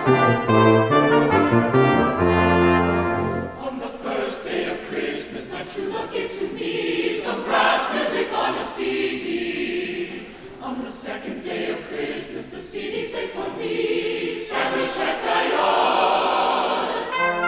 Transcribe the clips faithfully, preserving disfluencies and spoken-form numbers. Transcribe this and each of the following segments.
On the first day of Christmas, my true love gave to me some brass music on a C D. On the second day of Christmas, the C D played for me Samuel Shatzayot.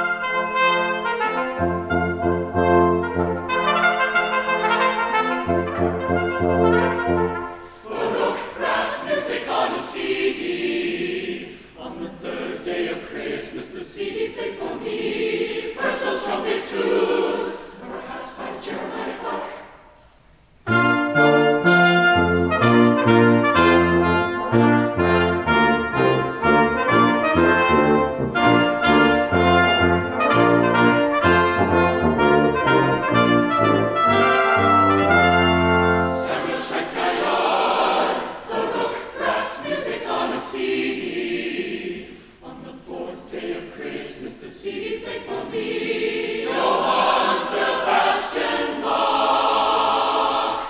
Baroque brass music on a C D. On the third day of Christmas, the C D played for me Purcell's trumpet tune, perhaps by Jeremiah Clark. Samuel Shatzayot, Baroque brass music on a C D. On the fourth day of Christmas, the C D played for me Johann Sebastian Bach.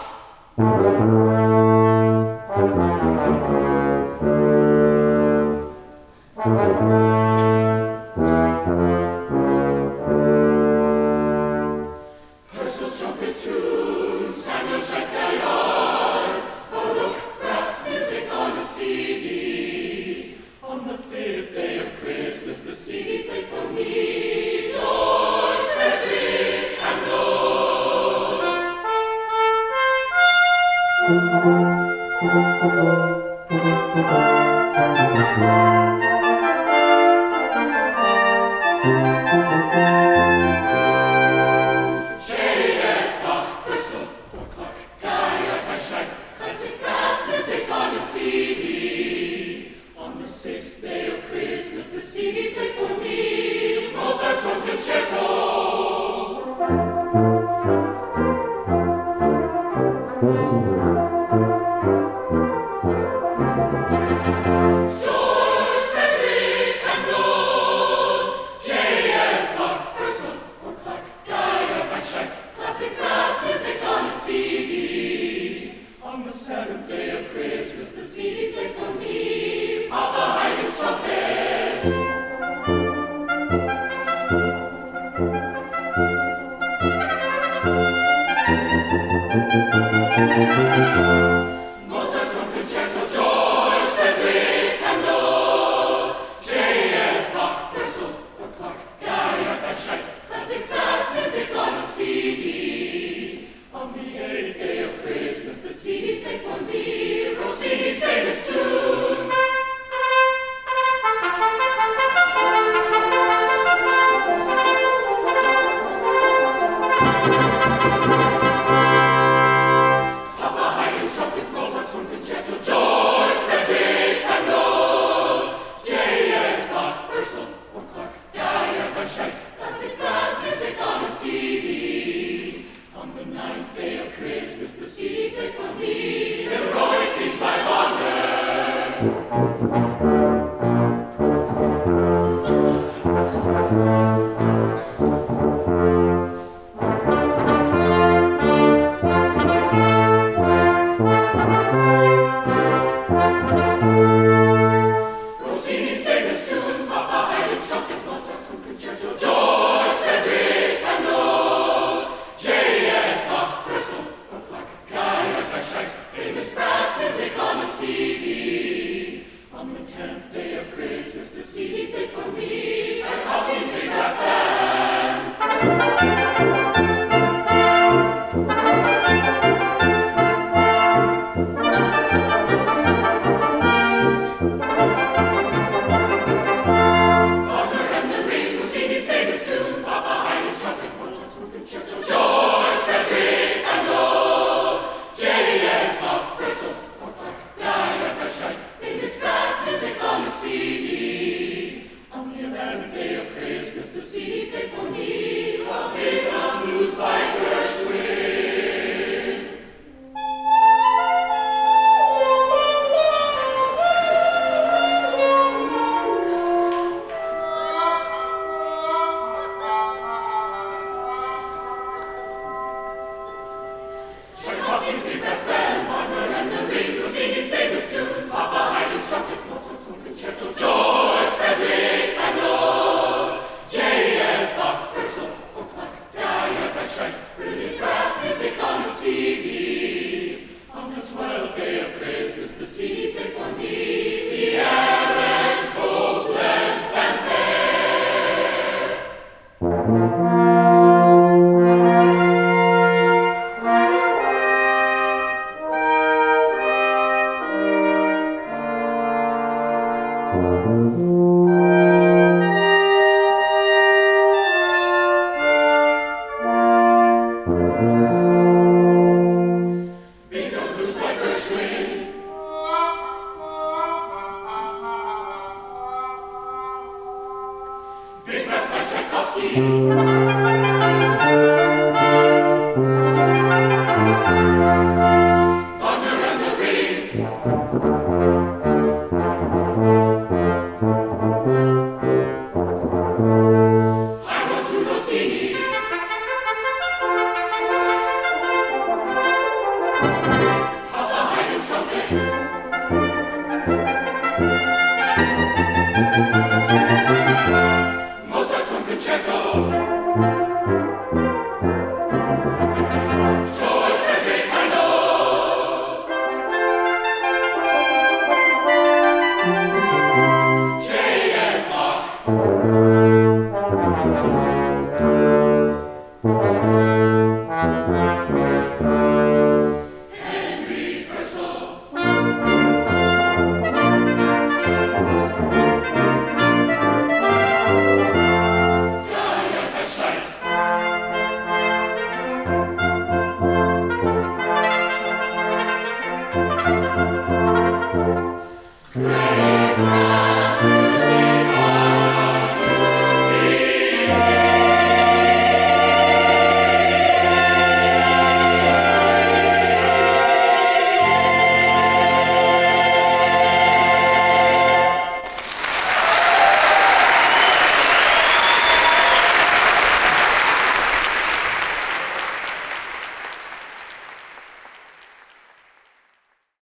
Purcell's trumpet tune, Samuel Shatzayot, Baroque brass music on a C D. On the fifth day of Christmas, the C D played for me George Frederick Handel. J S Bach, Purcell, or Clark, Gaillard by Scheidt, classic brass music on a C D. On the sixth day of Christmas, the C D played for me Mozart's Horn Concerto. George Beethoven blues by Gershwin. Big Brass by Tchaikovsky. Wagner and the Ring. I want to Rossini. Papa Haydn trumpet. Mozart's one concerto. George Frederick Handel. J S Bach.